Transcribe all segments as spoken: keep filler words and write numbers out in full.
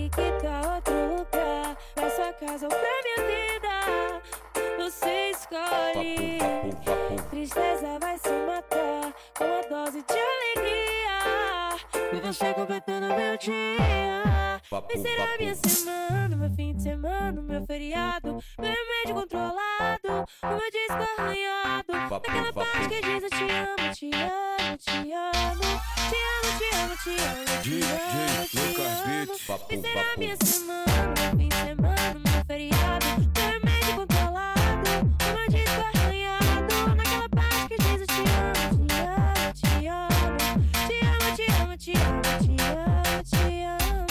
que tal outro lugar? Pra sua casa ou pra minha vida? Você escolhe. Tristeza vai se matar com uma dose de alegria. E você completando meu dia. Vai ser a minha semana, meu fim de semana, meu feriado, meu remédio controlado, o meu disco arranhado. Naquela parte que diz eu te amo, te amo, te amo. Te amo, te amo, te amo, te amo, te amo. Vai ser a minha semana, meu fim de semana, meu feriado, meu remédio controlado, o meu disco arranhado. Naquela parte que diz eu te amo, te amo, te amo. Te amo, te amo, te amo, te amo, te amo.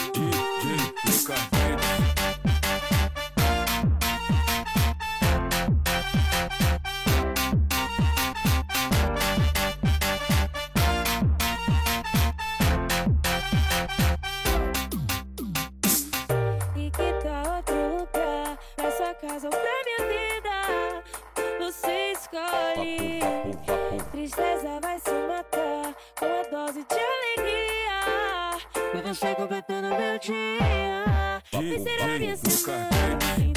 E que tal outro lugar? Pra sua casa ou pra minha vida? Você escolhe. Tristeza vai se matar com uma dose de alegria. E você completando meu dia. Vai ser a minha semana.